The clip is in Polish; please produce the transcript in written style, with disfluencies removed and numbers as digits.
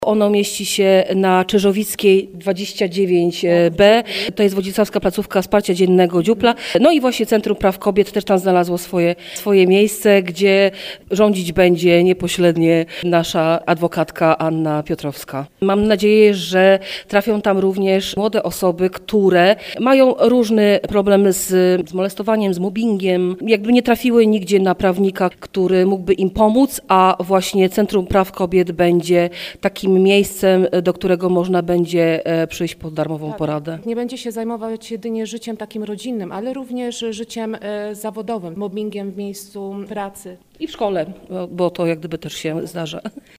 Ono mieści się na Czyżowickiej 29B. To jest Wodzisławska Placówka Wsparcia Dziennego Dziupla. No i właśnie Centrum Praw Kobiet też tam znalazło swoje miejsce, gdzie rządzić będzie niepośrednie nasza adwokatka Anna Piotrowska. Mam nadzieję, że trafią tam również młode osoby, które mają różny problem z molestowaniem, z mobbingiem. Jakby nie trafiły nigdzie na prawnika, który mógłby im pomóc, a właśnie Centrum Praw Kobiet będzie takim miejscem, do którego można będzie przyjść po darmową poradę. Nie będzie się zajmować jedynie życiem takim rodzinnym, ale również życiem zawodowym, mobbingiem w miejscu pracy. I w szkole, bo to jak gdyby też się zdarza.